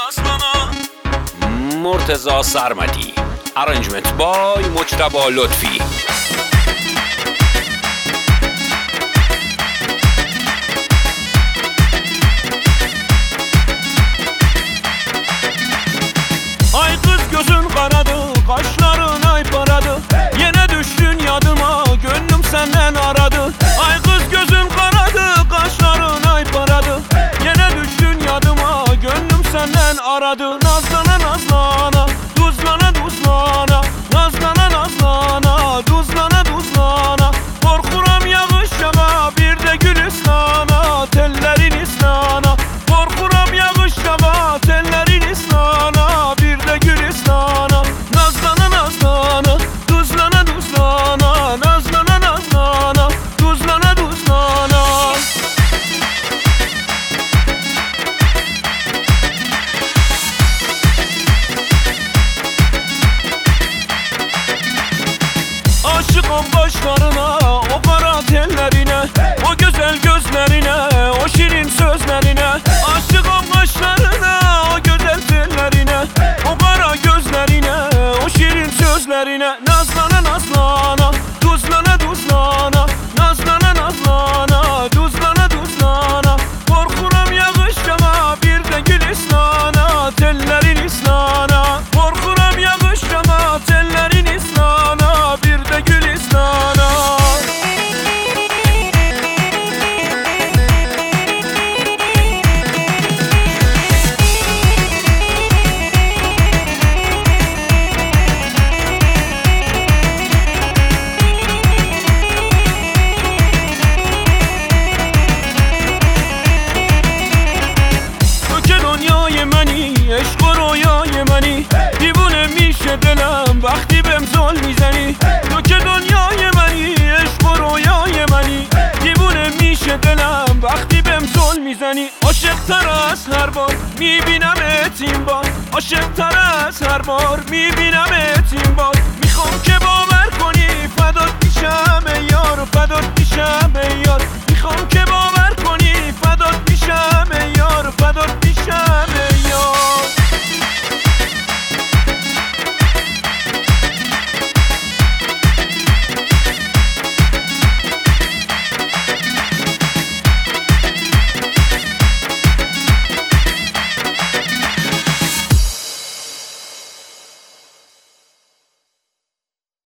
مرتضی سرمدی. Arrangement by مجتبی لطفی. Ay kız gözün karadı, kaşların ay paradı. Yine düştün yadıma, gönlüm senden aradı. Ay kız gözün karadı, kaşların ay paradı. Yine düştün yadıma, gönlüm senden aradı. Nazlana nazlana, tuzlana tuzlana. Nazlana nazlana, tuzlana tuzlana. Korkuram yağış yağa, bir de gül ıslana. Tellerin ıslana. Korkuram yağış yağa, tellerin ıslana. Bir de gül ıslana. Nazlana nazlana, tuzlana tuzlana. Nazlana nazlana, tuzlana tuzlana. Aşıkım başlarına, o kara tellerine, o güzel gözlerine, o şirin sözlerine. Aşıkım kaşlarına, o güzel tellerine, o kara gözlerine, o şirin sözlerine. Nazlana nazlana, tuzlana tuzlana. Nazlana nazlana, tuzlana tuzlana. Korkuram yağış yağa, bir de gül ıslana. Tellerin ıslana. Korkuram yağış yağa, tellerin ıslana. Bir de gül ıslana. دنیای منی عشق و رویای منی دیوونه میشه دلم وقتی بهم زل میزنی تو که دنیای منی عشق و رویای منی دیوونه میشه دلم وقتی بهم زل میزنی عاشق تر از هر بار میبینمت این بار عاشق تر از هر بار میبینمت این بار میخوام که باور کنی فدات میشم ای یار فدات میشم ای